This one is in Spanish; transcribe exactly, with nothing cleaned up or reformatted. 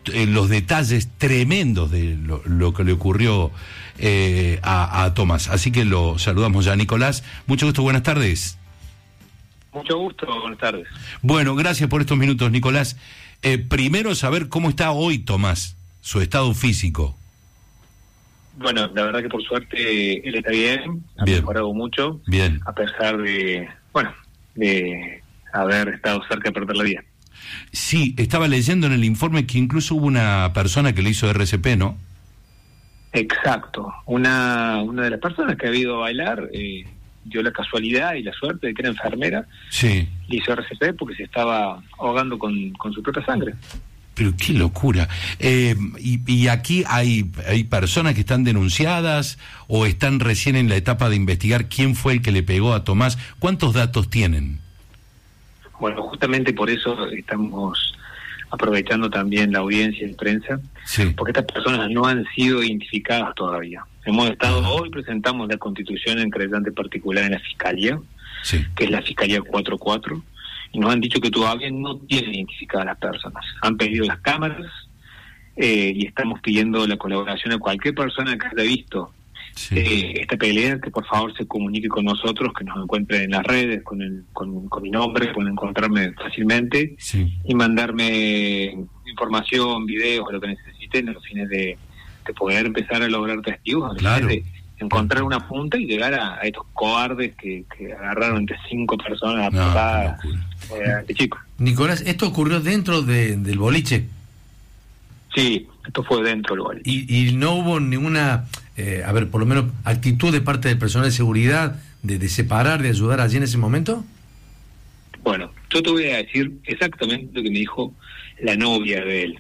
eh, los detalles tremendos de lo, lo que le ocurrió eh, a, a Tomás. Así que lo saludamos ya. Nicolás, mucho gusto, buenas tardes. Mucho gusto, buenas tardes. Bueno, gracias por estos minutos, Nicolás. Eh, primero saber cómo está hoy Tomás, su estado físico. Bueno, la verdad que por suerte él está bien, ha bien. mejorado mucho, bien. a pesar de, bueno, de haber estado cerca de perder la vida. Sí, estaba leyendo en el informe que incluso hubo una persona que le hizo R C P, ¿no? Exacto, una una de las personas que ha ido a bailar eh, dio la casualidad y la suerte de que era enfermera, sí. le hizo R C P porque se estaba ahogando con, con su propia sangre. Pero qué locura. Eh, y, y aquí hay, hay personas que están denunciadas o están recién en la etapa de investigar quién fue el que le pegó a Tomás. ¿Cuántos datos tienen? Bueno, justamente por eso estamos aprovechando también la audiencia de prensa, sí. porque estas personas no han sido identificadas todavía. Hemos estado, uh-huh. hoy presentamos la constitución en creyente particular en la Fiscalía, sí. que es la Fiscalía cuatro cuatro, y nos han dicho que todavía no tienen identificadas las personas. Han pedido las cámaras eh, y estamos pidiendo la colaboración a cualquier persona que haya visto sí. eh, esta pelea, que por favor se comunique con nosotros, que nos encuentren en las redes con el con, con mi nombre, pueden encontrarme fácilmente sí. y mandarme información, videos, lo que necesiten a los fines de, de poder empezar a lograr testigos, a los claro. fines de encontrar una punta y llegar a, a estos cobardes que, que agarraron entre cinco personas a no, patadas eh, a este chico. Nicolás, ¿esto ocurrió dentro de, del boliche? Sí, esto fue dentro del boliche. ¿Y, y no hubo ninguna, eh, a ver, por lo menos actitud de parte del personal de seguridad de, de separar, de ayudar allí en ese momento? Bueno, yo te voy a decir exactamente lo que me dijo la novia de él.